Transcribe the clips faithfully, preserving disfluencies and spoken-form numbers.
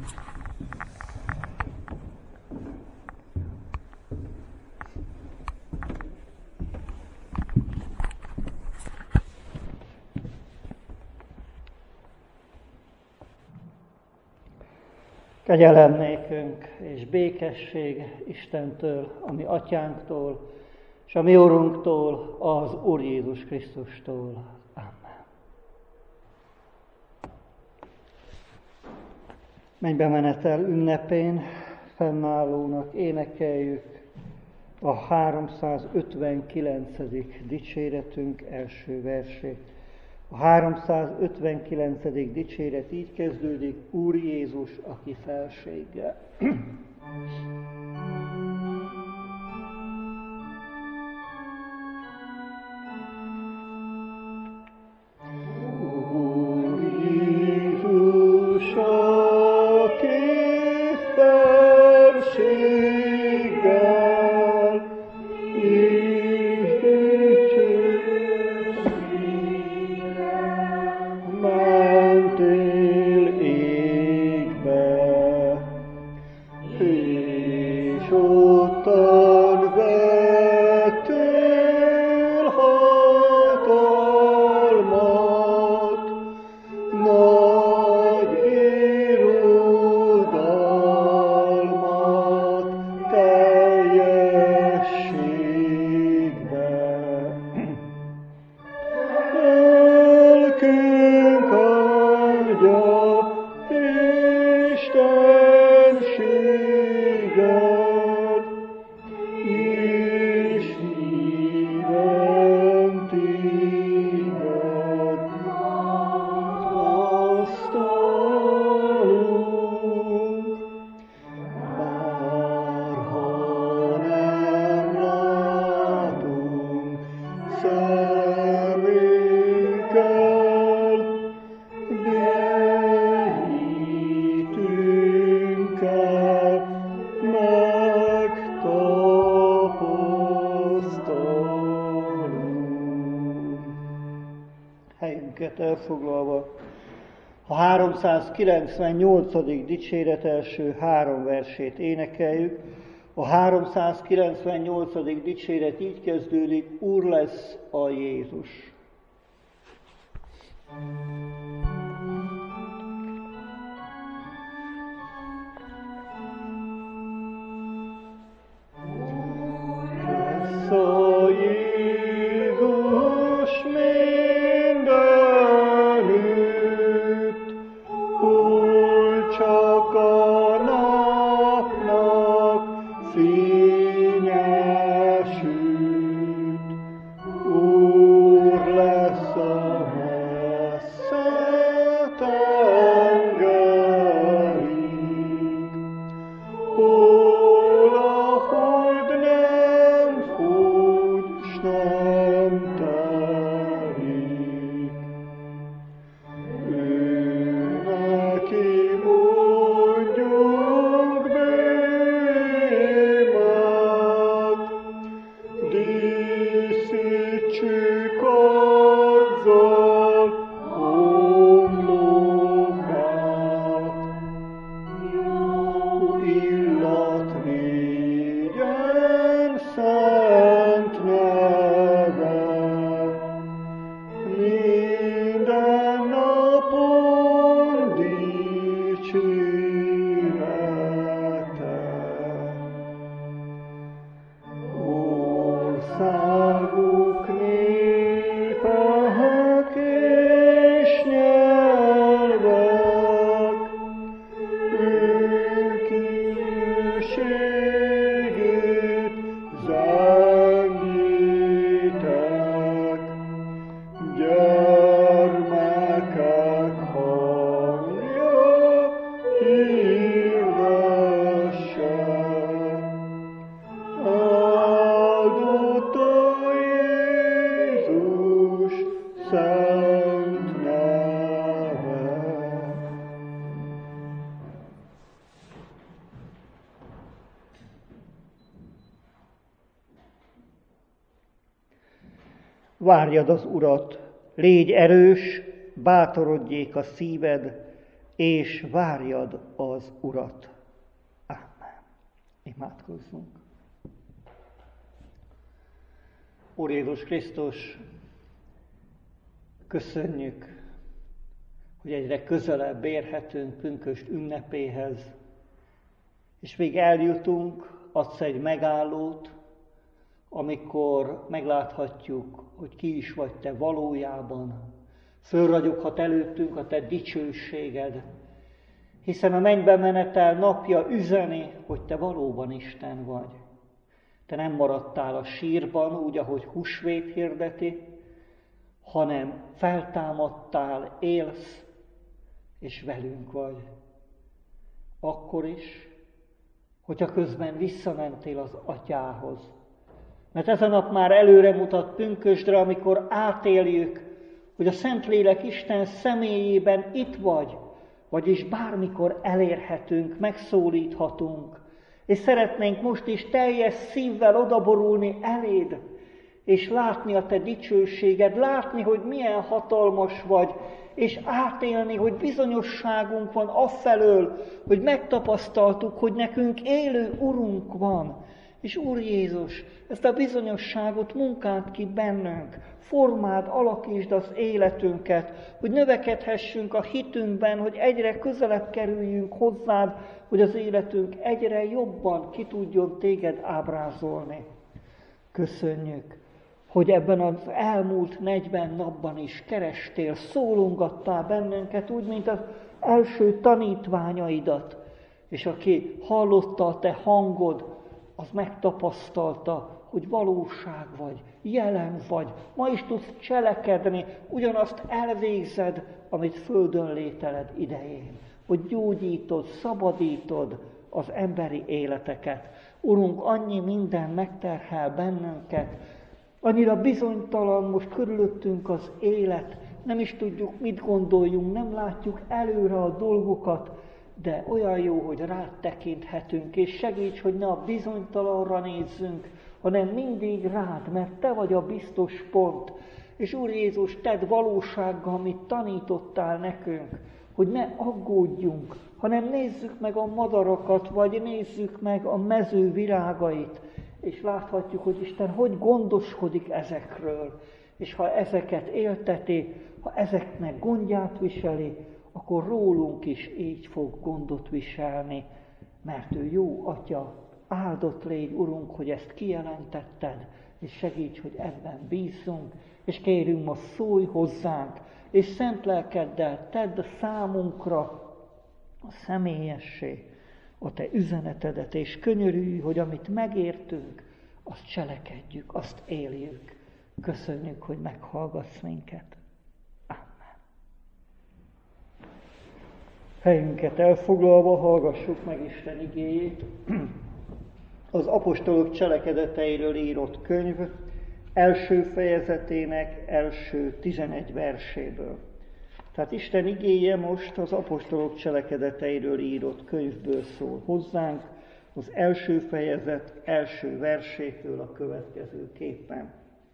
Kegyelem nékünk és békesség Istentől, a mi atyánktól, és a mi Urunktól, az Úr Jézus Krisztustól. Amen. Mennybe menetel ünnepén fennállónak énekeljük a háromszázötvenkilencedik dicséretünk első versét. A háromszázötvenkilencedik dicséret így kezdődik: Úr Jézus, aki felséggel. Elfoglalva a háromszázkilencvennyolcadik dicséret első három versét énekeljük. A háromszázkilencvennyolcadik dicséret így kezdődik: Úr lesz a Jézus. Várjad az Urat, légy erős, bátorodjék a szíved, és várjad az Urat. Ámen. Imádkozzunk. Úr Jézus Krisztus, köszönjük, hogy egyre közelebb érhetünk pünkösd ünnepéhez, és még eljutunk, adsz egy megállót, amikor megláthatjuk, hogy ki is vagy te valójában. Fölragyoghat előttünk a te dicsőséged, hiszen a mennybe menetel napja üzeni, hogy te valóban Isten vagy. Te nem maradtál a sírban, úgy, ahogy húsvét hirdeti, hanem feltámadtál, élsz, és velünk vagy. Akkor is, hogyha közben visszamentél az Atyához. Mert ez a nap már előre mutat pünkösdre, amikor átéljük, hogy a Szentlélek Isten személyében itt vagy, vagyis bármikor elérhetünk, megszólíthatunk, és szeretnénk most is teljes szívvel odaborulni eléd, és látni a te dicsőséged, látni, hogy milyen hatalmas vagy, és átélni, hogy bizonyosságunk van afelől, hogy megtapasztaltuk, hogy nekünk élő Urunk van. És Úr Jézus, ezt a bizonyosságot munkáld ki bennünk, formáld, alakítsd az életünket, hogy növekedhessünk a hitünkben, hogy egyre közelebb kerüljünk hozzád, hogy az életünk egyre jobban ki tudjon téged ábrázolni. Köszönjük, hogy ebben az elmúlt negyven napban is kerestél, szólongattál bennünket, úgy, mint az első tanítványaidat, és aki hallotta a te hangod, az megtapasztalta, hogy valóság vagy, jelen vagy, ma is tudsz cselekedni, ugyanazt elvégzed, amit földön lételed idején, hogy gyógyítod, szabadítod az emberi életeket. Urunk, annyi minden megterhel bennünket, annyira bizonytalan most körülöttünk az élet, nem is tudjuk, mit gondoljunk, nem látjuk előre a dolgokat, de olyan jó, hogy rád tekinthetünk, és segíts, hogy ne a bizonytalanra nézzünk, hanem mindig rád, mert te vagy a biztos pont. És Úr Jézus, tedd valósággal, amit tanítottál nekünk, hogy ne aggódjunk, hanem nézzük meg a madarakat, vagy nézzük meg a mező virágait, és láthatjuk, hogy Isten hogy gondoskodik ezekről. És ha ezeket élteti, ha ezeknek gondját viseli, akkor rólunk is így fog gondot viselni, mert ő jó Atya. Áldott légy, Urunk, hogy ezt kijelentetted, és segíts, hogy ebben bízzunk, és kérünk, ma szólj hozzánk, és szent lelkeddel tedd számunkra a személyessé a te üzenetedet, és könyörülj, hogy amit megértünk, azt cselekedjük, azt éljük. Köszönjük, hogy meghallgatsz minket. Amen. Helyünket elfoglalva hallgassuk meg Isten igéjét. Az apostolok cselekedeteiről írott könyv első fejezetének első tizenegy verséből. Tehát Isten igéje most az apostolok cselekedeteiről írott könyvből szól hozzánk, az első fejezet első versétől a következőképpen.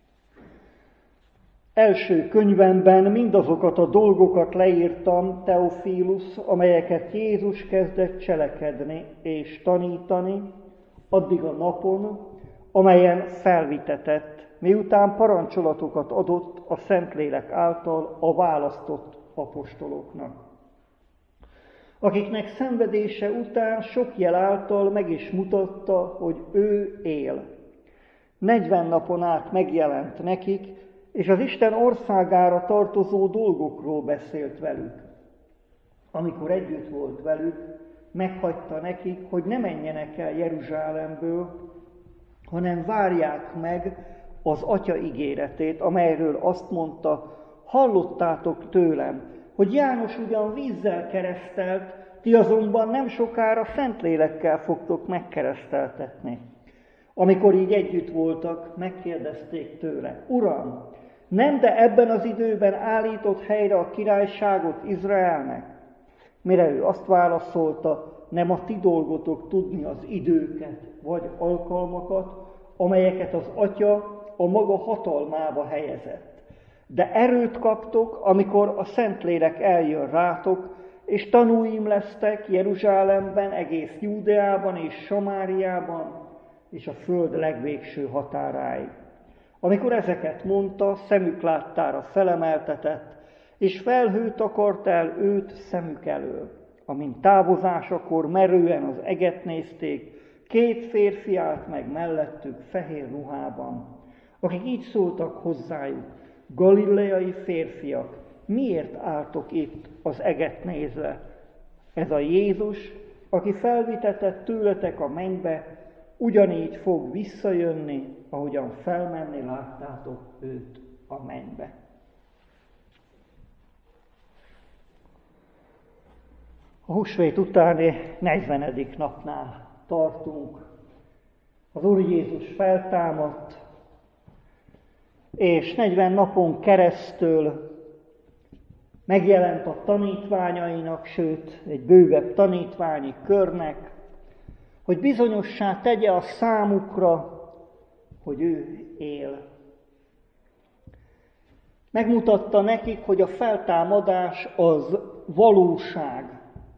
Első könyvemben mindazokat a dolgokat leírtam, Teofilus, amelyeket Jézus kezdett cselekedni és tanítani, addig a napon, amelyen felvitetett, miután parancsolatokat adott a Szentlélek által a választott apostoloknak, akiknek szenvedése után sok jel által meg is mutatta, hogy ő él. Negyven napon át megjelent nekik, és az Isten országára tartozó dolgokról beszélt velük. Amikor együtt volt velük, meghagyta nekik, hogy ne menjenek el Jeruzsálemből, hanem várják meg az Atya ígéretét, amelyről azt mondta, hallottátok tőlem, hogy János ugyan vízzel keresztelt, ti azonban nem sokára Szentlélekkel fogtok megkereszteltetni. Amikor így együtt voltak, megkérdezték tőle, Uram, nem de ebben az időben állított helyre a királyságot Izraelnek? Mire ő azt válaszolta, nem a ti dolgotok tudni az időket vagy alkalmakat, amelyeket az Atya a maga hatalmába helyezett. De erőt kaptok, amikor a Szentlélek eljön rátok, és tanúim lesztek Jeruzsálemben, egész Júdeában és Samáriában, és a föld legvégső határáig. Amikor ezeket mondta, szemük láttára felemeltetett, és felhőt akart el őt szemük elől. Amint távozásakor merően az eget nézték, két férfi állt meg mellettük fehér ruhában, akik így szóltak hozzájuk: Galileai férfiak, miért álltok itt az eget nézve? Ez a Jézus, aki felvitetett tőletek a mennybe, ugyanígy fog visszajönni, ahogyan felmenni láttátok őt a mennybe. A húsvét utáni negyvenedik napnál tartunk. Az Úr Jézus feltámadt, és negyven napon keresztül megjelent a tanítványainak, sőt, egy bővebb tanítványi körnek, hogy bizonyossá tegye a számukra, hogy ő él. Megmutatta nekik, hogy a feltámadás az valóság.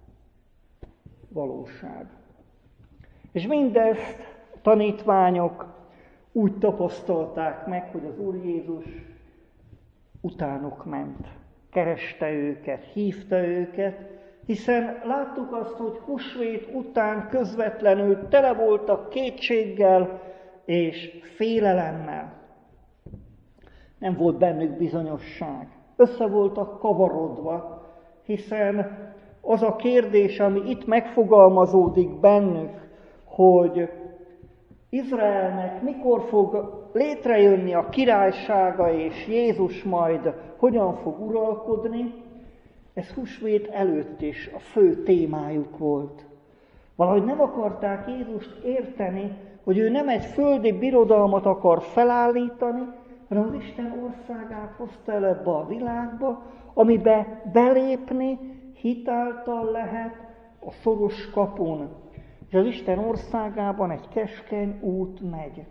Valóság. És mindezt a tanítványok úgy tapasztalták meg, hogy az Úr Jézus utánuk ment. Kereste őket, hívta őket, hiszen láttuk azt, hogy húsvét után közvetlenül tele voltak kétséggel és félelemmel. Nem volt bennük bizonyosság. Össze voltak kavarodva, hiszen az a kérdés, ami itt megfogalmazódik bennük, hogy Izraelnek mikor fog létrejönni a királysága, és Jézus majd hogyan fog uralkodni, ez húsvét előtt is a fő témájuk volt. Valahogy nem akarták Jézust érteni, hogy ő nem egy földi birodalmat akar felállítani, hanem az Isten országát hozta el ebbe a világba, amibe belépni hitáltal lehet a szoros kapun. És az Isten országában egy keskeny út megy.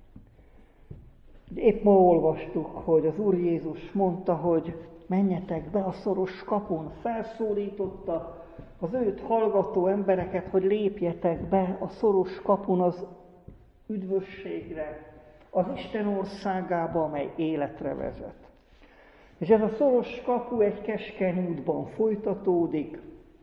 Épp ma olvastuk, hogy az Úr Jézus mondta, hogy menjetek be a szoros kapun. Felszólította az őt hallgató embereket, hogy lépjetek be a szoros kapun az üdvösségre, az Isten országába, amely életre vezet. És ez a szoros kapu egy keskeny útban folytatódik,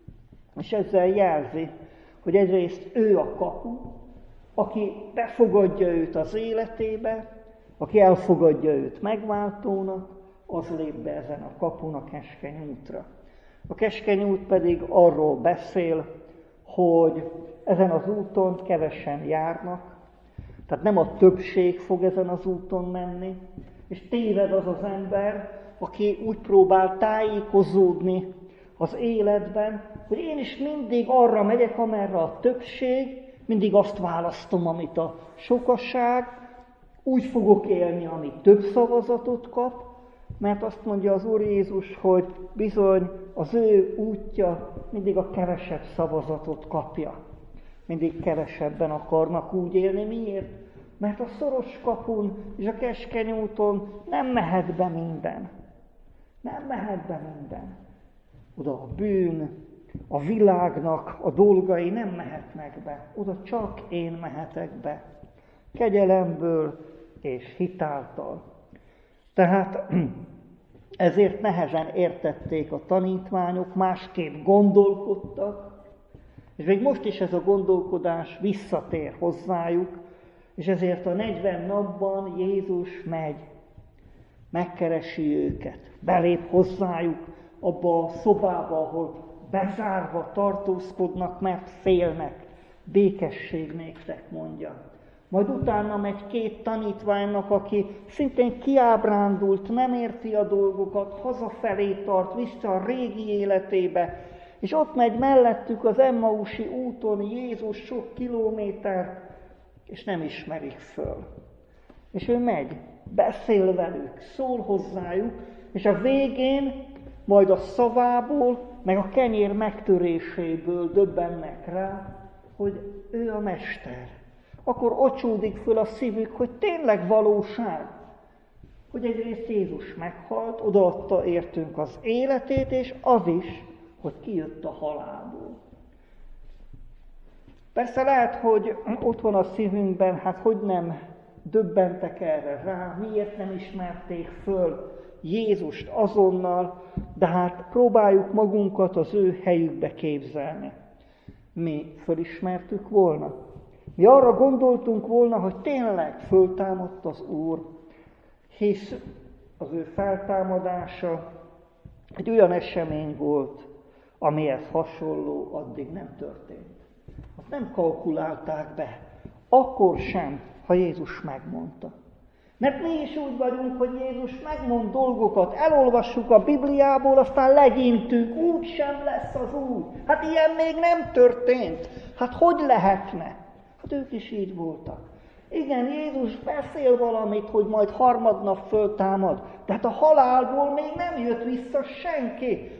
és ezzel jelzi, hogy egyrészt ő a kapu, aki befogadja őt az életébe, aki elfogadja őt megváltónak, az lép be ezen a kapun a keskeny útra. A keskeny út pedig arról beszél, hogy ezen az úton kevesen járnak, tehát nem a többség fog ezen az úton menni, és téved az az ember, aki úgy próbál tájékozódni az életben, hogy én is mindig arra megyek, amerre a többség, mindig azt választom, amit a sokaság, úgy fogok élni, ami több szavazatot kap, mert azt mondja az Úr Jézus, hogy bizony az ő útja mindig a kevesebb szavazatot kapja. Mindig kevesebben akarnak úgy élni. Miért? Mert a szoros kapun és a keskeny úton nem mehet be minden. Nem mehet be minden. Oda a bűn, a világnak a dolgai nem mehetnek be. Oda csak én mehetek be. Kegyelemből és hitáltal. Tehát ezért nehezen értették a tanítványok, másképp gondolkodtak, és még most is ez a gondolkodás visszatér hozzájuk, és ezért a negyven napban Jézus megy, megkeresi őket, belép hozzájuk abba a szobába, ahol bezárva tartózkodnak, mert félnek. Békesség néktek, mondja. Majd utána megy két tanítványnak, aki szintén kiábrándult, nem érti a dolgokat, hazafelé tart, vissza a régi életébe, és ott megy mellettük az Emmausi úton Jézus sok kilométert, és nem ismerik föl. És ő megy, beszél velük, szól hozzájuk, és a végén majd a szavából, meg a kenyér megtöréséből döbbennek rá, hogy ő a mester. Akkor ocsódik föl a szívük, hogy tényleg valóság, hogy egyrészt Jézus meghalt, odaadta értünk az életét, és az is, hogy kijött a halálból. Persze lehet, hogy ott van a szívünkben, hát hogy nem döbbentek erre rá, miért nem ismerték föl Jézust azonnal, de hát próbáljuk magunkat az ő helyükbe képzelni. Mi fölismertük volna. Mi arra gondoltunk volna, hogy tényleg föltámadt az Úr, hisz az ő feltámadása egy olyan esemény volt, amihez hasonló addig nem történt. Azt nem kalkulálták be, akkor sem, ha Jézus megmondta. Mert mi is úgy vagyunk, hogy Jézus megmond dolgokat, elolvassuk a Bibliából, aztán legyintünk, úgy sem lesz az úgy. Hát ilyen még nem történt. Hát hogy lehetne? Hát ők is így voltak. Igen, Jézus beszél valamit, hogy majd harmadnap föltámad, de hát a halálból még nem jött vissza senki.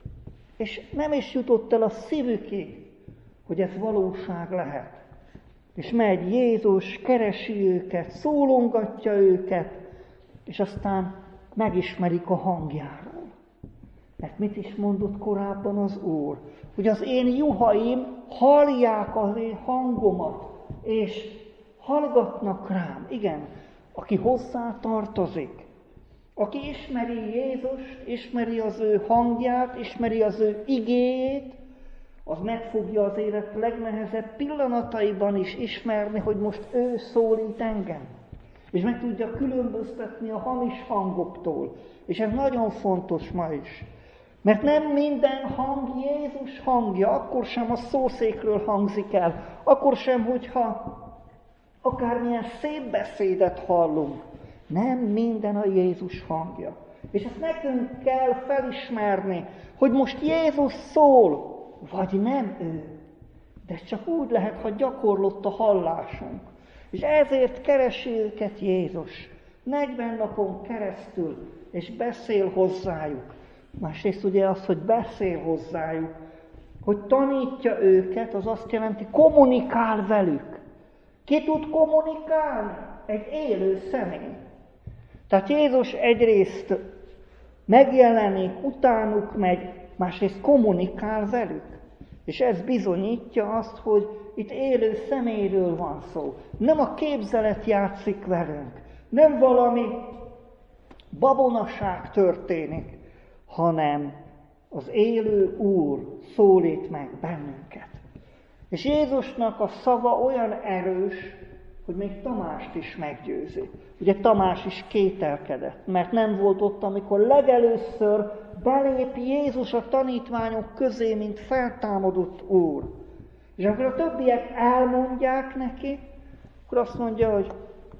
És nem is jutott el a szívükig, hogy ez valóság lehet. És megy Jézus, keresi őket, szólongatja őket, és aztán megismerik a hangjáról. Mert mit is mondott korábban az Úr? Hogy az én juhaim hallják az én hangomat, és hallgatnak rám. Igen, aki hozzá tartozik, aki ismeri Jézust, ismeri az ő hangját, ismeri az ő igéjét, az meg fogja az élet legnehezebb pillanataiban is ismerni, hogy most ő szólít engem. És meg tudja különböztetni a hamis hangoktól. És ez nagyon fontos ma is. Mert nem minden hang Jézus hangja, akkor sem a szószékről hangzik el, akkor sem, hogyha akármilyen szép beszédet hallunk. Nem minden a Jézus hangja. És ezt nekünk kell felismerni, hogy most Jézus szól, vagy nem ő. De ez csak úgy lehet, ha gyakorlott a hallásunk. És ezért keresi őket Jézus. negyven napon keresztül, és beszél hozzájuk. Másrészt ugye az, hogy beszél hozzájuk, hogy tanítja őket, az azt jelenti, kommunikál velük. Ki tud kommunikálni? Egy élő személy. Tehát Jézus egyrészt megjelenik, utánuk megy, másrészt kommunikál velük. És ez bizonyítja azt, hogy itt élő személyről van szó. Nem a képzelet játszik velünk, nem valami babonaság történik, hanem az élő Úr szólít meg bennünket. És Jézusnak a szava olyan erős, hogy még Tamást is meggyőzi. Ugye Tamás is kételkedett, mert nem volt ott, amikor legelőször belép Jézus a tanítványok közé, mint feltámadott Úr. És amikor a többiek elmondják neki, akkor azt mondja, hogy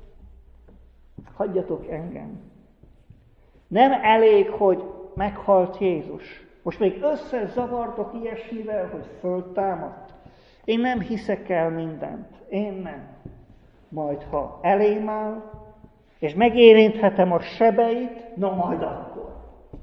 hagyjatok engem. Nem elég, hogy meghalt Jézus. Most még összezavartok ilyesmivel, hogy föltámadt. Én nem hiszek el mindent. Én nem. Majd ha elém áll, és megérinthetem a sebeit, na majd akkor.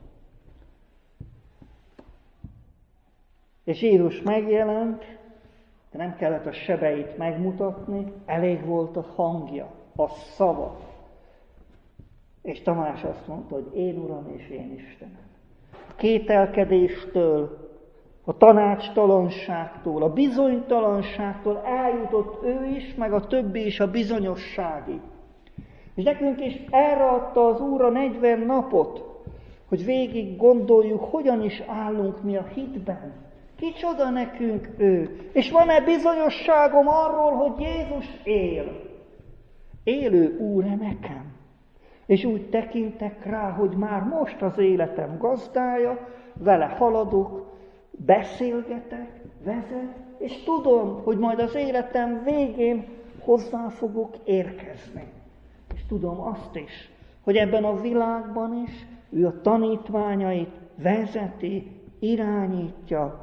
És Jézus megjelent, de nem kellett a sebeit megmutatni, elég volt a hangja, a szava. És Tamás azt mondta, hogy én Uram és én Istenem. A kételkedéstől, a tanácstalanságtól, a bizonytalanságtól eljutott ő is, meg a többi is a bizonyosságig. És nekünk is erre adta az Úr a negyven napot, hogy végig gondoljuk, hogyan is állunk mi a hitben. Kicsoda nekünk ő? És van-e bizonyosságom arról, hogy Jézus él? Élő Úr-e nekem? És úgy tekintek rá, hogy már most az életem gazdája, vele haladok, beszélgetek, vezet, és tudom, hogy majd az életem végén hozzá fogok érkezni. És tudom azt is, hogy ebben a világban is ő a tanítványait vezeti, irányítja,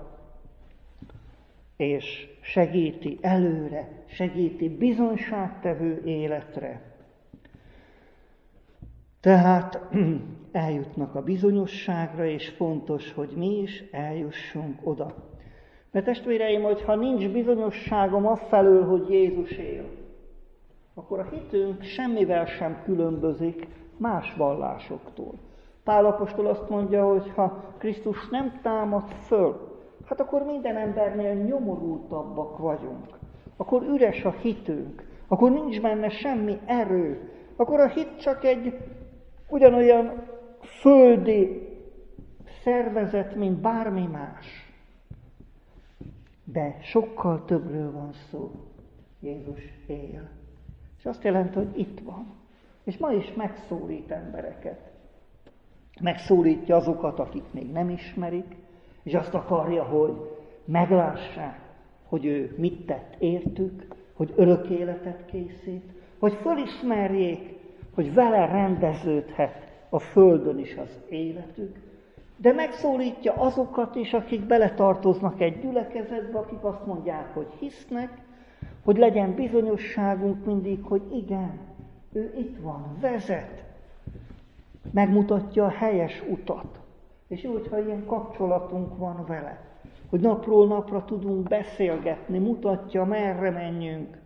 és segíti előre, segíti bizonyságtevő életre. Tehát eljutnak a bizonyosságra, és fontos, hogy mi is eljussunk oda. Mert testvéreim, hogyha nincs bizonyosságom afelől, hogy Jézus él, akkor a hitünk semmivel sem különbözik más vallásoktól. Pál apostol azt mondja, hogy ha Krisztus nem támad föl, hát akkor minden embernél nyomorultabbak vagyunk. Akkor üres a hitünk, akkor nincs benne semmi erő, akkor a hit csak egy ugyanolyan földi szervezet, mint bármi más. De sokkal többről van szó. Jézus él. És azt jelenti, hogy itt van. És ma is megszólít embereket. Megszólítja azokat, akik még nem ismerik, és azt akarja, hogy meglássák, hogy ő mit tett értük, hogy örök életet készít, hogy fölismerjék, hogy vele rendeződhet a földön is az életük, de megszólítja azokat is, akik beletartoznak egy gyülekezetbe, akik azt mondják, hogy hisznek, hogy legyen bizonyosságunk mindig, hogy igen, ő itt van, vezet, megmutatja a helyes utat. És jó, hogyha ilyen kapcsolatunk van vele, hogy napról napra tudunk beszélgetni, mutatja, merre menjünk.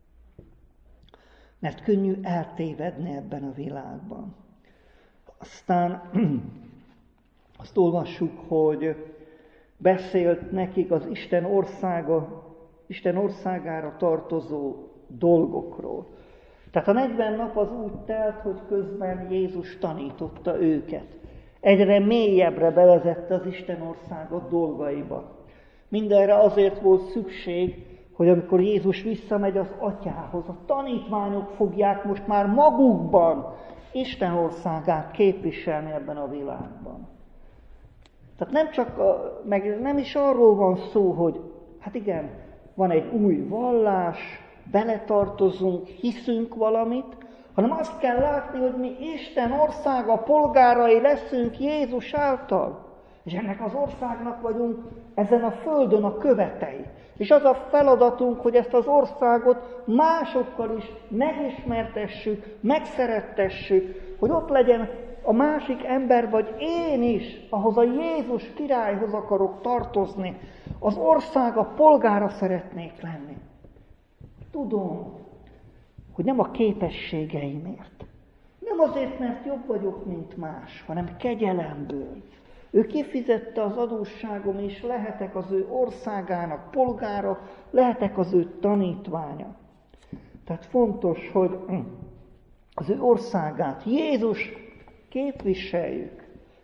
Mert könnyű eltévedni ebben a világban. Aztán azt olvassuk, hogy beszélt nekik az Isten országa, Isten országára tartozó dolgokról. Tehát a negyven nap az úgy telt, hogy közben Jézus tanította őket. Egyre mélyebbre bevezette az Isten országa dolgaiba. Mindenre azért volt szükség, hogy amikor Jézus visszamegy az Atyához, a tanítványok fogják most már magukban Isten országát képviselni ebben a világban. Tehát nem csak, a, meg nem is arról van szó, hogy hát igen, van egy új vallás, beletartozunk, hiszünk valamit, hanem azt kell látni, hogy mi Isten országa polgárai leszünk Jézus által. És ennek az országnak vagyunk ezen a földön a követei. És az a feladatunk, hogy ezt az országot másokkal is megismertessük, megszerettessük, hogy ott legyen a másik ember, vagy én is, ahhoz a Jézus királyhoz akarok tartozni. Az ország a polgára szeretnék lenni. Tudom, hogy nem a képességeimért, nem azért, mert jobb vagyok, mint más, hanem kegyelemből. Ő kifizette az adósságom, és lehetek az ő országának polgára, lehetek az ő tanítványa. Tehát fontos, hogy az ő országát, Jézus képviseljük,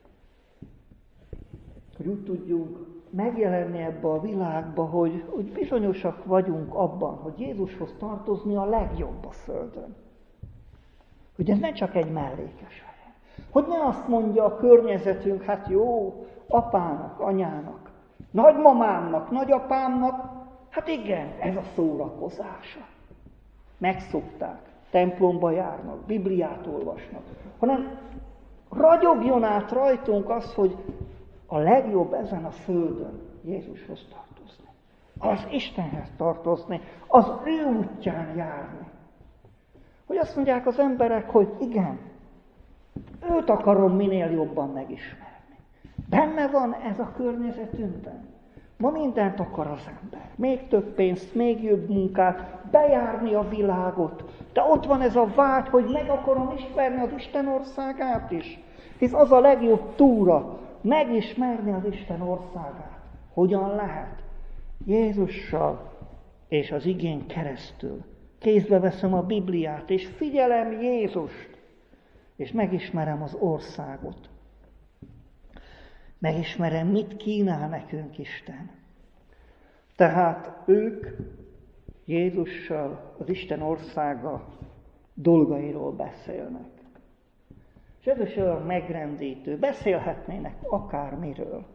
hogy úgy tudjunk megjelenni ebbe a világba, hogy, hogy bizonyosak vagyunk abban, hogy Jézushoz tartozni a legjobb a földön. Hogy ez ne csak egy mellékes legyen. Hogy ne azt mondja a környezetünk, hát jó, apának, anyának, nagymamámnak, nagyapámnak, hát igen, ez a szórakozása. Megszokták, templomba járnak, Bibliát olvasnak, hanem ragyogjon át rajtunk az, hogy a legjobb ezen a földön Jézushoz tartozni. Az Istenhez tartozni, az ő útján járni. Hogy azt mondják az emberek, hogy igen, őt akarom minél jobban megismerni. Benne van ez a környezetünkben. Ma mindent akar az ember. Még több pénzt, még jobb munkát, bejárni a világot. De ott van ez a vágy, hogy meg akarom ismerni az Isten országát is. Hisz az a legjobb túra, megismerni az Isten országát. Hogyan lehet? Jézussal és az igén keresztül. Kézbe veszem a Bibliát, és figyelem Jézust, és megismerem az országot. Megismerem, mit kínál nekünk Isten. Tehát ők Jézussal az Isten országa dolgairól beszélnek. És ez is olyan megrendítő. Beszélhetnének akármiről.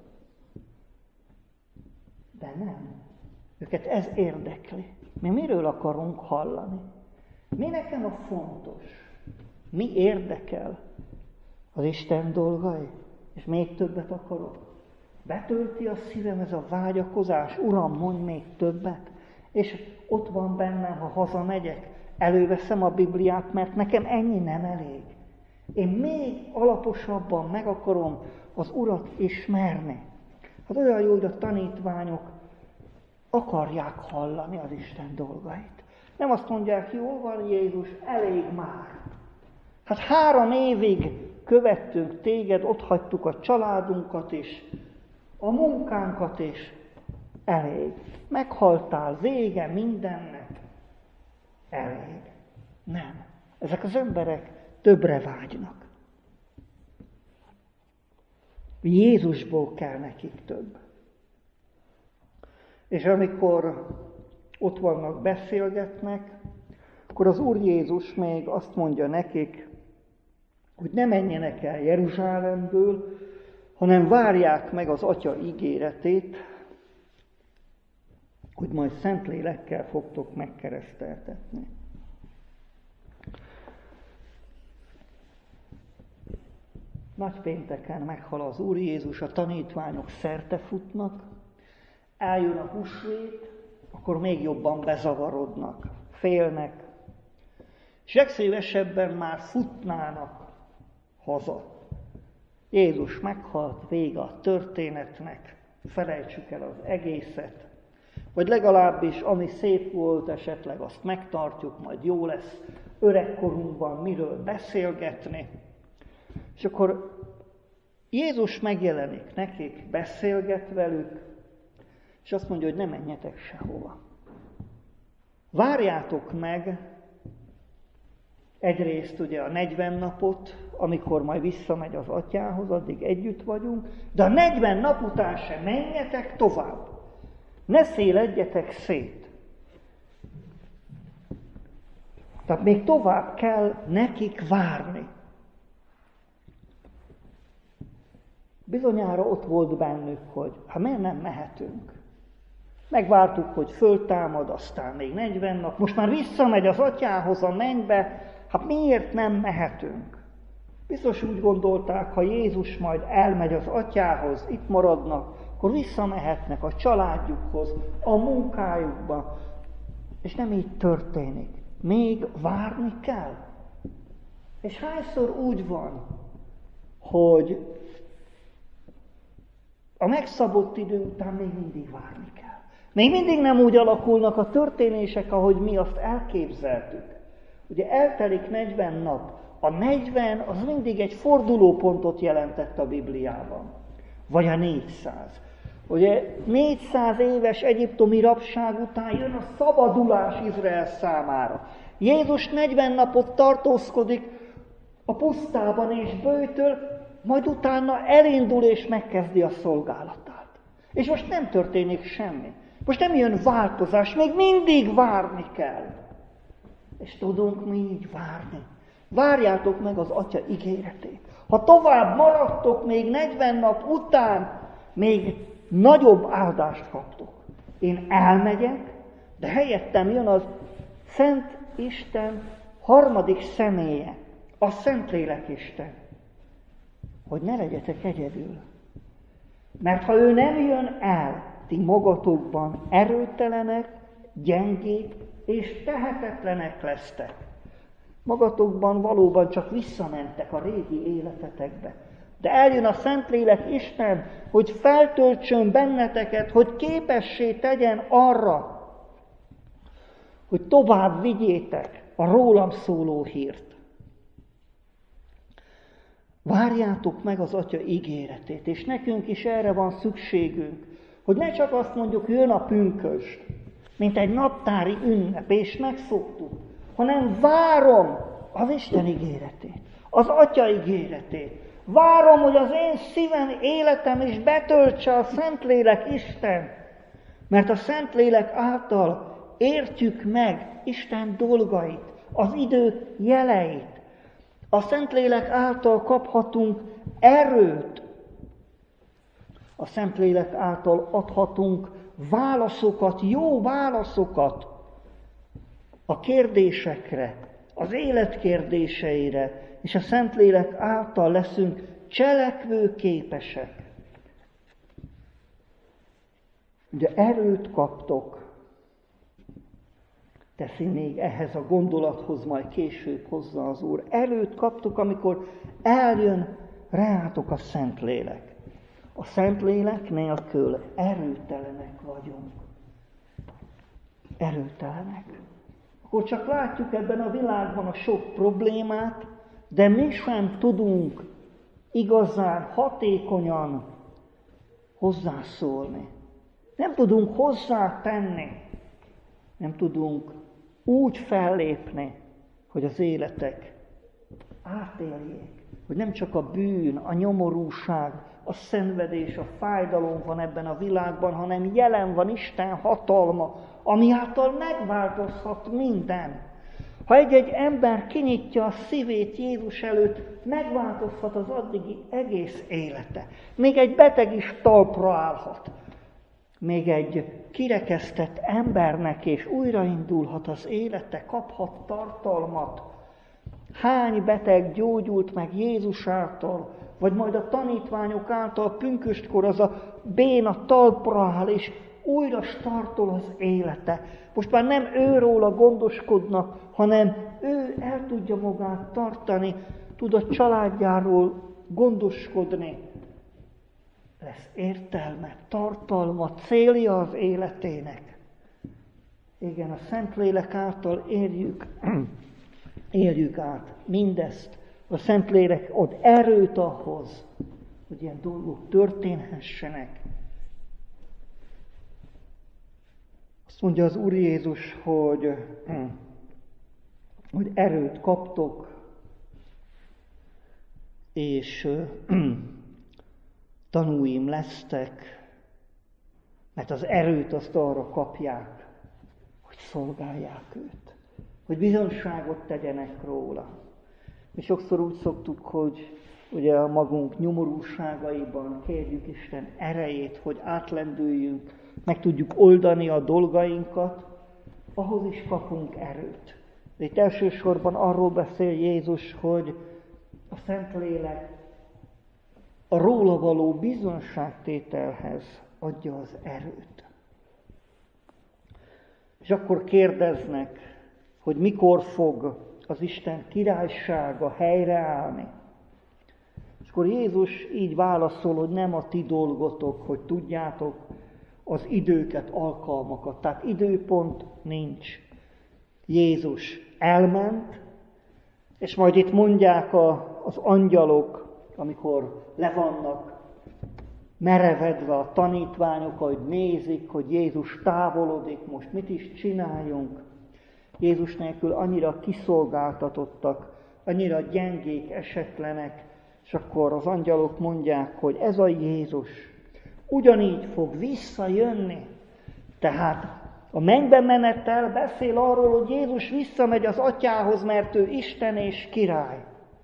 De nem. Őket ez érdekli. Mi miről akarunk hallani? Mi nekem a fontos? Mi érdekel? Az Isten dolgai? És még többet akarok? Betölti a szívem ez a vágyakozás? Uram, mondj még többet? És ott van bennem, ha hazamegyek, előveszem a Bibliát, mert nekem ennyi nem elég. Én még alaposabban meg akarom az Urat ismerni. Hát olyan jó, hogy a tanítványok akarják hallani az Isten dolgait. Nem azt mondják, jól van Jézus, elég már. Hát három évig követtünk téged, ott hagytuk a családunkat is, a munkánkat is, elég. Meghaltál, vége mindennek, elég. Nem. Ezek az emberek többre vágynak. Jézusból kell nekik több. És amikor ott vannak, beszélgetnek, akkor az Úr Jézus még azt mondja nekik, hogy ne menjenek el Jeruzsálemből, hanem várják meg az Atya ígéretét, hogy majd Szentlélekkel fogtok megkereszteltetni. Nagypénteken meghal az Úr Jézus, a tanítványok szerte futnak, eljön a húsvét, akkor még jobban bezavarodnak, félnek, és legszívesebben már futnának haza. Jézus meghalt, vége a történetnek, felejtsük el az egészet, vagy legalábbis ami szép volt, esetleg azt megtartjuk, majd jó lesz öregkorunkban miről beszélgetni. És akkor Jézus megjelenik nekik, beszélget velük, és azt mondja, hogy ne menjetek sehova. Várjátok meg egyrészt ugye a negyven napot, amikor majd visszamegy az Atyához, addig együtt vagyunk, de a negyven nap után se menjetek tovább. Ne széledjetek szét. Tehát még tovább kell nekik várni. Bizonyára ott volt bennük, hogy hát miért nem mehetünk? Megvártuk, hogy föltámad, aztán még negyven nap, most már visszamegy az Atyához a mennybe, hát miért nem mehetünk? Biztos úgy gondolták, ha Jézus majd elmegy az Atyához, itt maradnak, akkor visszamehetnek a családjukhoz, a munkájukba, és nem így történik. Még várni kell. És hányszor úgy van, hogy a megszabott idő után még mindig várni kell. Még mindig nem úgy alakulnak a történések, ahogy mi azt elképzeltük. Ugye eltelik negyven nap. A negyven az mindig egy fordulópontot jelentett a Bibliában. Vagy a négyszáz. Ugye négyszáz éves egyiptomi rabság után jön a szabadulás Izrael számára. Jézus negyven napot tartózkodik a pusztában és böjtöl, majd utána elindul és megkezdi a szolgálatát. És most nem történik semmi. Most nem jön változás, még mindig várni kell. És tudunk mi így várni. Várjátok meg az Atya ígéretét. Ha tovább maradtok még negyven nap után, még nagyobb áldást kaptok. Én elmegyek, de helyettem jön az Szent Isten harmadik személye, a Szentlélek Isten. Hogy ne legyetek egyedül. Mert ha ő nem jön el, ti magatokban erőtelenek, gyengék és tehetetlenek lesztek. Magatokban valóban csak visszamentek a régi életetekbe. De eljön a Szentlélek Isten, hogy feltöltsön benneteket, hogy képessé tegyen arra, hogy tovább vigyétek a rólam szóló hírt. Várjátok meg az Atya ígéretét, és nekünk is erre van szükségünk, hogy ne csak azt mondjuk, jön a pünkösd, mint egy naptári ünnep, és megszoktuk, hanem várom az Isten ígéretét, az Atya ígéretét. Várom, hogy az én szívem, életem is betöltse a Szentlélek Isten, mert a Szentlélek által értjük meg Isten dolgait, az idők jeleit. A Szentlélek által kaphatunk erőt. A Szentlélek által adhatunk válaszokat, jó válaszokat a kérdésekre, az élet kérdéseire, és a Szentlélek által leszünk cselekvőképesek. De erőt kaptok, teszi még ehhez a gondolathoz, majd később hozza az Úr. Erőt kaptok, amikor eljön rátok a Szentlélek. A Szentlélek nélkül erőtelenek vagyunk. Erőtelenek. Akkor csak látjuk ebben a világban a sok problémát, de mi sem tudunk igazán hatékonyan hozzászólni. Nem tudunk hozzátenni, nem tudunk úgy fellépni, hogy az életek átéljék, hogy nem csak a bűn, a nyomorúság, a szenvedés, a fájdalom van ebben a világban, hanem jelen van Isten hatalma, ami által megváltozhat minden. Ha egy-egy ember kinyitja a szívét Jézus előtt, megváltozhat az addigi egész élete. Még egy beteg is talpra állhat. Még egy kirekesztett embernek és újraindulhat az élete, kaphat tartalmat. Hány beteg gyógyult meg Jézus által, vagy majd a tanítványok által pünköstkor az a béna talpra áll, és újra startol az élete. Most már nem őróla gondoskodnak, hanem ő el tudja magát tartani, tud a családjáról gondoskodni. Lesz értelme, tartalma, célja az életének. Igen, a Szentlélek által érjük, érjük át mindezt. A Szentlélek ad erőt ahhoz, hogy ilyen dolgok történhessenek. Azt mondja az Úr Jézus, hogy, hogy erőt kaptok, és tanúim lesztek, mert az erőt azt arra kapják, hogy szolgálják őt, hogy bizonyságot tegyenek róla. Mi sokszor úgy szoktuk, hogy ugye a magunk nyomorúságaiban kérjük Isten erejét, hogy átlendüljünk, meg tudjuk oldani a dolgainkat, ahhoz is kapunk erőt. De itt elsősorban arról beszél Jézus, hogy a Szentlélek a róla való bizonságtételhez adja az erőt. És akkor kérdeznek, hogy mikor fog az Isten királysága helyreállni. És akkor Jézus így válaszol, hogy nem a ti dolgotok, hogy tudjátok az időket, alkalmakat. Tehát időpont nincs. Jézus elment, és majd itt mondják a, az angyalok, amikor le vannak merevedve a tanítványok, hogy nézik, hogy Jézus távolodik, most mit is csináljunk. Jézus nélkül annyira kiszolgáltatottak, annyira gyengék, esetlenek, és akkor az angyalok mondják, hogy ez a Jézus ugyanígy fog visszajönni. Tehát a mennybe menettel beszél arról, hogy Jézus visszamegy az Atyához, mert ő Isten és király.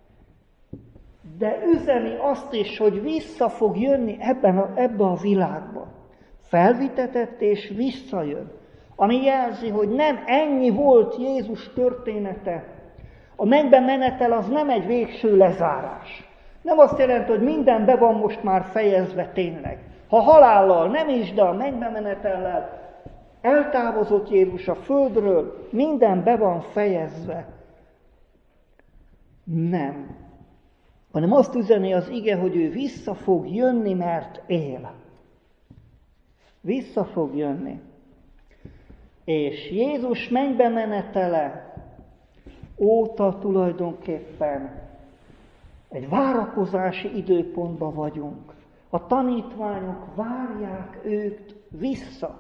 De üzeni azt is, hogy vissza fog jönni ebben a, ebbe a világba. Felvitetett és visszajön. Ami jelzi, hogy nem ennyi volt Jézus története. A mennybe menetel az nem egy végső lezárás. Nem azt jelenti, hogy minden be van most már fejezve tényleg. Ha halállal nem is, de a mennybe menetellel eltávozott Jézus a földről, minden be van fejezve. Nem. Hanem azt üzeni az ige, hogy ő vissza fog jönni, mert él. Vissza fog jönni. És Jézus mennybe menetele óta tulajdonképpen egy várakozási időpontban vagyunk. A tanítványok várják őt vissza.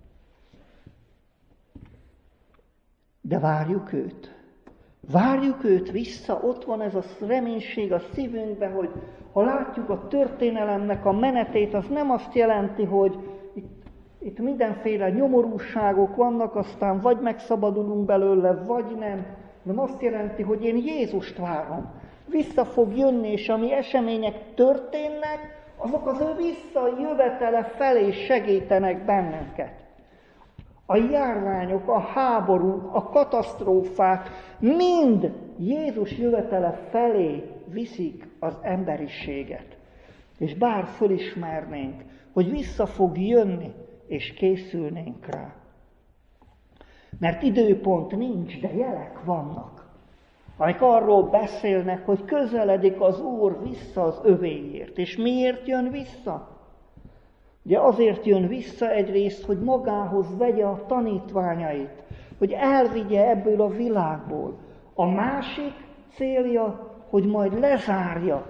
De várjuk őt. Várjuk őt vissza, ott van ez a reménység a szívünkben, hogy ha látjuk a történelemnek a menetét, az nem azt jelenti, hogy itt, itt mindenféle nyomorúságok vannak, aztán vagy megszabadulunk belőle, vagy nem. Nem azt jelenti, hogy én Jézust várom. Vissza fog jönni, és ami események történnek, azok az ő visszajövetele felé segítenek bennünket. A járványok, a háborúk, a katasztrófák mind Jézus jövetele felé viszik az emberiséget. És bár fölismernénk, hogy vissza fog jönni, és készülnénk rá. Mert időpont nincs, de jelek vannak, amik arról beszélnek, hogy közeledik az Úr vissza az övéért. És miért jön vissza? Ugye azért jön vissza egyrészt, hogy magához vegye a tanítványait, hogy elvigye ebből a világból. A másik célja, hogy majd lezárja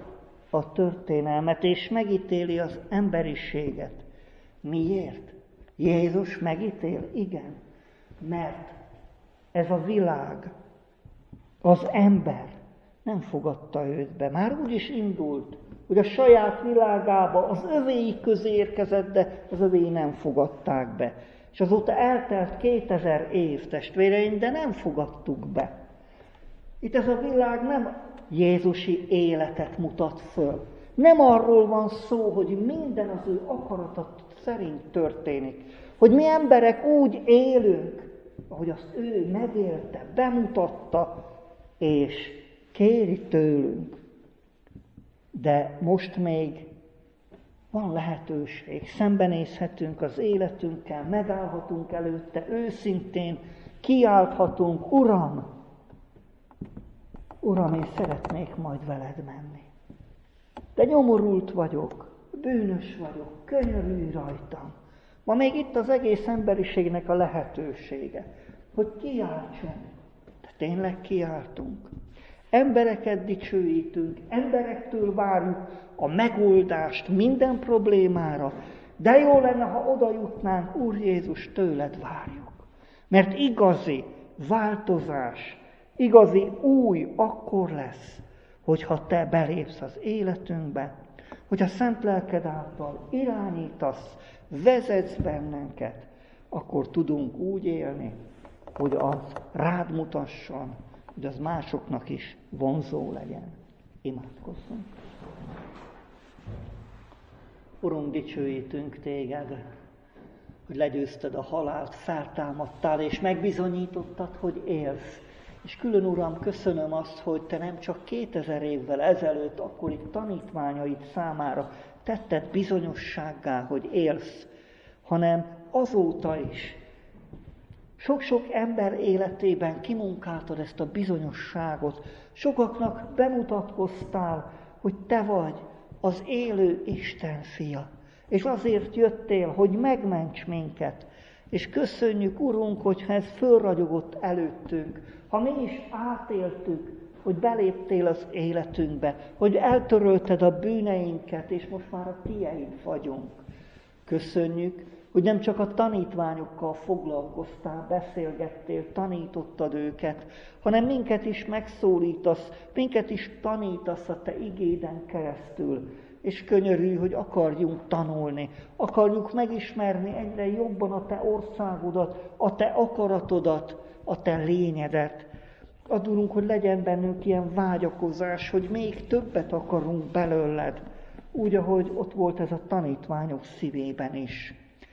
a történelmet, és megítéli az emberiséget. Miért? Jézus megítél? Igen. Mert ez a világ, az ember nem fogadta őt be. Már úgy is indult, hogy a saját világába, az övéi közé érkezett, de az övéi nem fogadták be. És azóta eltelt kétezer év, testvéreim, de nem fogadtuk be. Itt ez a világ nem jézusi életet mutat föl. Nem arról van szó, hogy minden az ő akaratot szerint történik. Hogy mi emberek úgy élünk, ahogy azt ő megélte, bemutatta, és kéri tőlünk. De most még van lehetőség, szembenézhetünk az életünkkel, megállhatunk előtte őszintén, kiálthatunk, Uram, Uram, én szeretnék majd veled menni. De nyomorult vagyok, bűnös vagyok, könyörülj rajtam. Ma még itt az egész emberiségnek a lehetősége, hogy kiáltsunk. De tényleg kiáltunk. Embereket dicsőítünk, emberektől várjuk a megoldást minden problémára, de jó lenne, ha oda jutnánk, Úr Jézus, tőled várjuk. Mert igazi változás, igazi új akkor lesz, hogyha te belépsz az életünkbe, hogy a szent lelked által irányítasz, vezetsz bennünket, akkor tudunk úgy élni, hogy az rád mutasson, hogy az másoknak is vonzó legyen. Imádkozzunk. Urunk, dicsőítünk téged, hogy legyőzted a halált, feltámadtál, és megbizonyítottad, hogy élsz. És külön, Uram, köszönöm azt, hogy te nem csak kétezer évvel ezelőtt, akkori tanítványaid számára tetted bizonyossággá, hogy élsz, hanem azóta is. Sok-sok ember életében kimunkáltad ezt a bizonyosságot. Sokaknak bemutatkoztál, hogy te vagy az élő Isten fia. És azért jöttél, hogy megments minket. És köszönjük, Urunk, hogyha ez fölragyogott előttünk, ha mi is átéltük, hogy beléptél az életünkbe, hogy eltörölted a bűneinket, és most már a tieid vagyunk. Köszönjük, hogy nem csak a tanítványokkal foglalkoztál, beszélgettél, tanítottad őket, hanem minket is megszólítasz, minket is tanítasz a te igéden keresztül. És könyörülj, hogy akarjunk tanulni, akarjuk megismerni egyre jobban a te országodat, a te akaratodat, a te lényedet. Adulunk, hogy legyen bennünk ilyen vágyakozás, hogy még többet akarunk belőled, úgy, ahogy ott volt ez a tanítványok szívében is.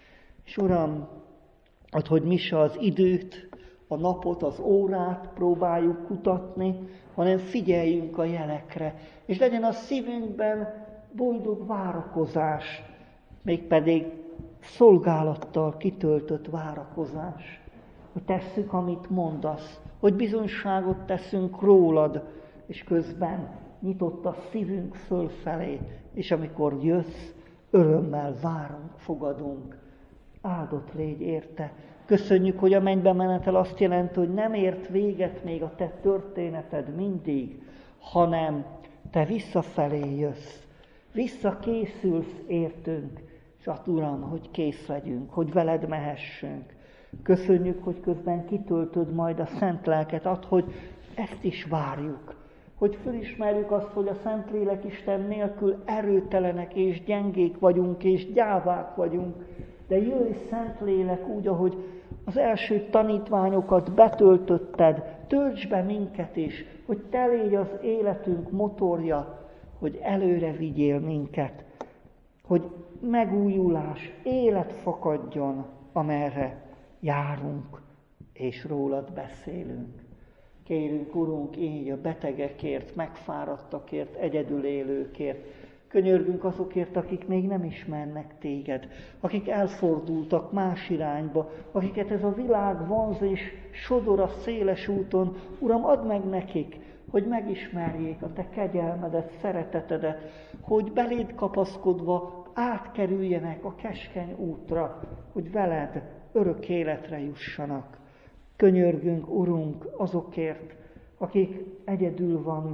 És Uram, add, hogy mi se az időt, a napot, az órát próbáljuk kutatni, hanem figyeljünk a jelekre, és legyen a szívünkben boldog várakozás, mégpedig szolgálattal kitöltött várakozás, hogy tesszük, amit mondasz, hogy bizonyságot teszünk rólad, és közben nyitott a szívünk fölfelé, és amikor jössz, örömmel várunk, fogadunk. Áldott légy érte. Köszönjük, hogy a mennybe menetel azt jelenti, hogy nem ért véget még a te történeted mindig, hanem te visszafelé jössz. Visszakészülsz értünk, és add, Uram, hogy kész legyünk, hogy veled mehessünk. Köszönjük, hogy közben kitöltöd majd a szent lelket, add, hogy ezt is várjuk. Hogy fölismerjük azt, hogy a Szentlélek Isten nélkül erőtelenek és gyengék vagyunk, és gyávák vagyunk. De jöjj, Szentlélek, úgy, ahogy az első tanítványokat betöltötted, töltsd be minket is, hogy te légy az életünk motorja, hogy előre vigyél minket, hogy megújulás, élet fakadjon, amerre járunk, és rólad beszélünk. Kérünk, Urunk, így a betegekért, megfáradtakért, egyedül élőkért. Könyörgünk azokért, akik még nem ismernek téged, akik elfordultak más irányba, akiket ez a világ vonz és sodor a széles úton. Uram, add meg nekik, hogy megismerjék a te kegyelmedet, szeretetedet, hogy beléd kapaszkodva átkerüljenek a keskeny útra, hogy veled örök életre jussanak. Könyörgünk, Urunk, azokért, akik egyedül vannak,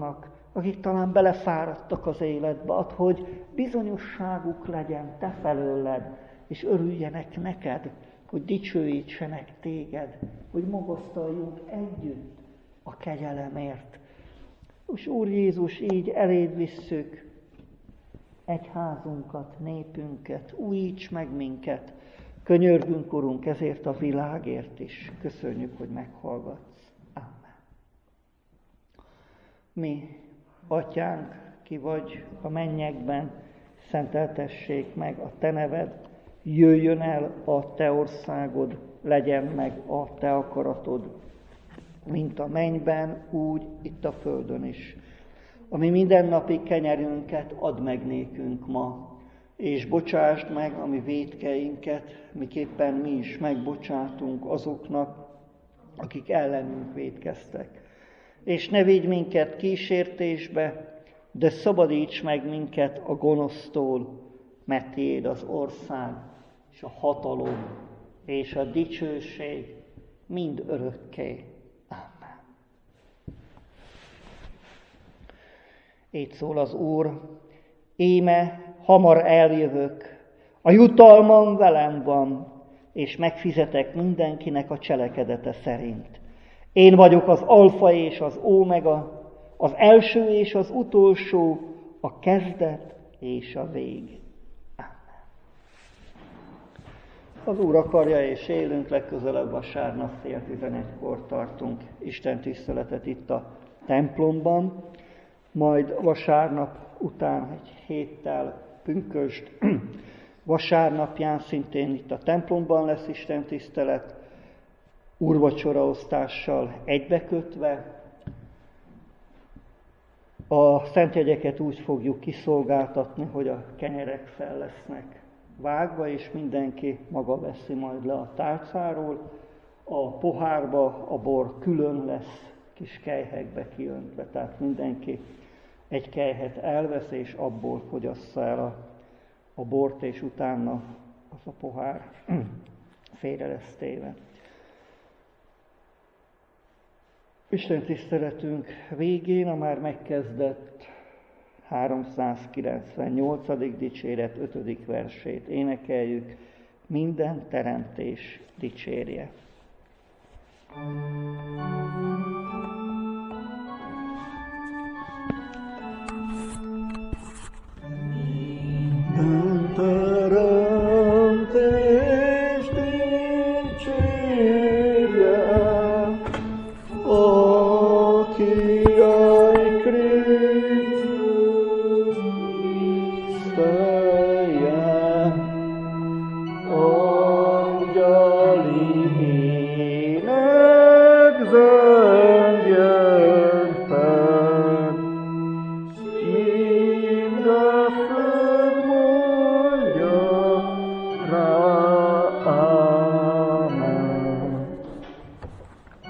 akik talán belefáradtak az életbe, add, hogy bizonyosságuk legyen te felőled, és örüljenek neked, hogy dicsőítsenek téged, hogy magasztaljunk együtt a kegyelemért. És Úr Jézus, így eléd visszük egyházunkat, népünket, újíts meg minket. Könyörgünk, Urunk, ezért a világért is. Köszönjük, hogy meghallgatsz. Amen. Mi, Atyánk, ki vagy a mennyekben, szenteltessék meg a te neved, jöjjön el a te országod, legyen meg a te akaratod, mint a mennyben, úgy itt a földön is. Ami mindennapi kenyerünket add meg nékünk ma, és bocsásd meg a mi vétkeinket, miképpen mi is megbocsátunk azoknak, akik ellenünk vétkeztek. És ne vigy minket kísértésbe, de szabadíts meg minket a gonosztól, mert tiéd az ország, és a hatalom, és a dicsőség mind örökké. Amen. Így szól az Úr, íme hamar eljövök, a jutalmam velem van, és megfizetek mindenkinek a cselekedete szerint. Én vagyok az alfa és az ómega, az első és az utolsó, a kezdet és a vég. Amen. Az Úr akarja, és élünk, legközelebb vasárnap fél tizenegykor tartunk Isten tiszteletet itt a templomban, majd vasárnap után egy héttel pünkösd vasárnapján szintén itt a templomban lesz Isten tisztelet, úrvacsoraosztással egybekötve. A szentjegyeket úgy fogjuk kiszolgáltatni, hogy a kenyerek fel lesznek vágva, és mindenki maga veszi majd le a tálcáról. A pohárba a bor külön lesz, kis kelyhekbe kiöntve, tehát mindenki egy kelyhet elvesz, és abból fogyassza el a, a bort, és utána az a pohár félre lesz téve. Isten tiszteletünk végén a már megkezdett háromszázkilencvennyolcadik dicséret ötödik versét énekeljük, minden teremtés dicsérje. Thank you.